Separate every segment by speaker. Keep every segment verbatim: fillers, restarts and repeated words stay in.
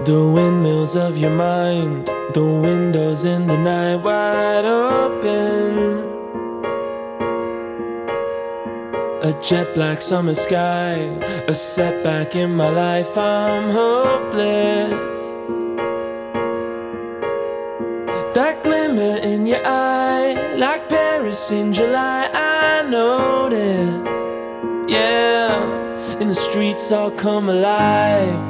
Speaker 1: The windmills of your mind, the windows in the night wide open. A jet black summer sky, a setback in my life, I'm hopeless. That glimmer in your eye, like Paris in July, I noticed. Yeah, in the streets all come alive.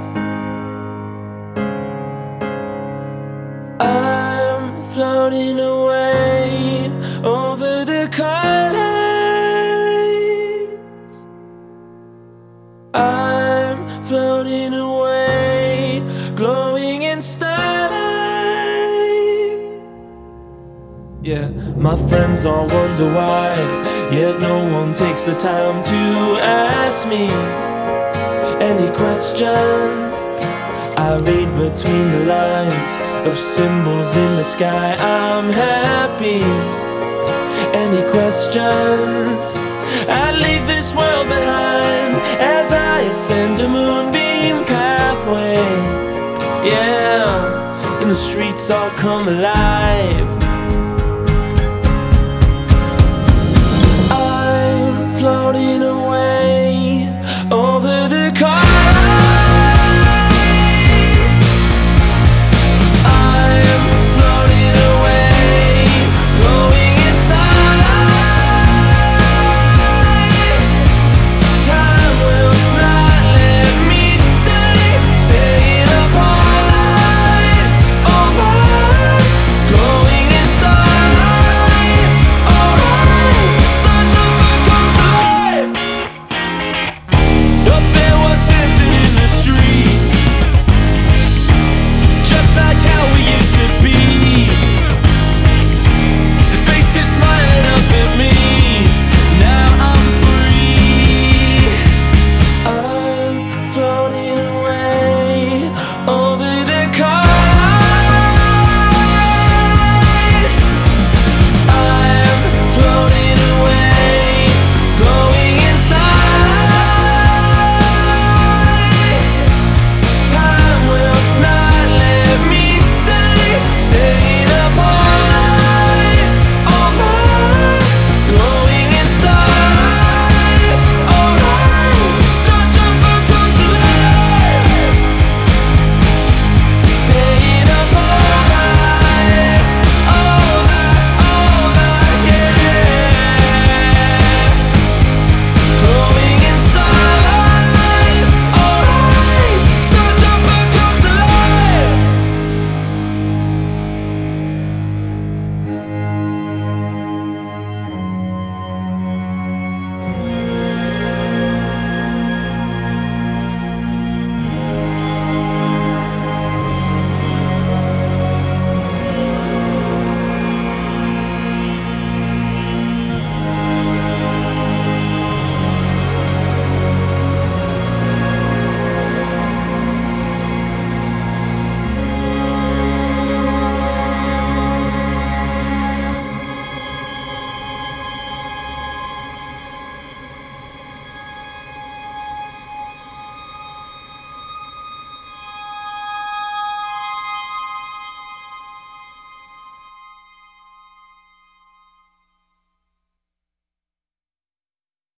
Speaker 1: I'm floating away over the car lights. I'm floating away, glowing in starlight. Yeah, my friends all wonder why, yet no one takes the time to ask me any questions. I read between the lines of symbols in the sky, I'm happy. Any questions? I leave this world behind as I ascend a moonbeam pathway. Yeah, and the streets all come alive.